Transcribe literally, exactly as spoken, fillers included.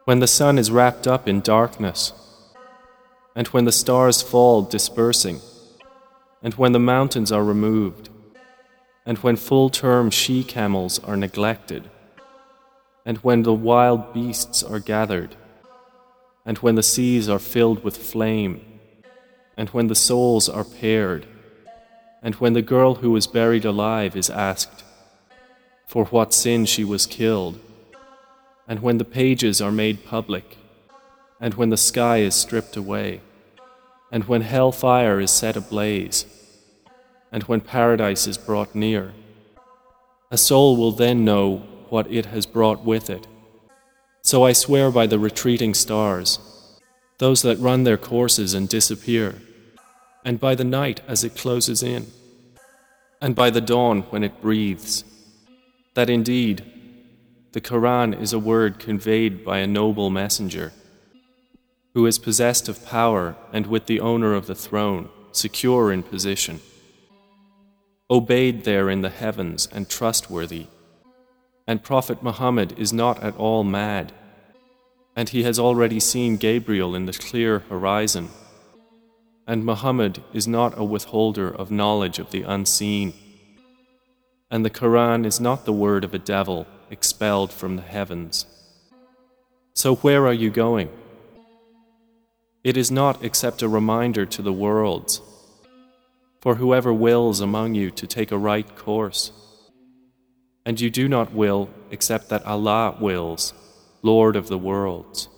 when the sun is wrapped up in darkness, and when the stars fall dispersing, and when the mountains are removed, and when full-term she-camels are neglected, and when the wild beasts are gathered, and when the seas are filled with flame, and when the souls are paired, and when the girl who was buried alive is asked for what sin she was killed, and when the pages are made public, and when the sky is stripped away, and when hellfire is set ablaze, and when paradise is brought near, a soul will then know what it has brought with it. So I swear by the retreating stars, those that run their courses and disappear, and by the night as it closes in, and by the dawn when it breathes, that indeed the Quran is a word conveyed by a noble messenger, who is possessed of power and with the owner of the throne, secure in position, obeyed there in the heavens and trustworthy. And Prophet Muhammad is not at all mad, and he has already seen Gabriel in the clear horizon, and Muhammad is not a withholder of knowledge of the unseen, and the Quran is not the word of a devil expelled from the heavens. So where are you going? It is not except a reminder to the worlds, for whoever wills among you to take a right course, and you do not will except that Allah wills, Lord of the worlds.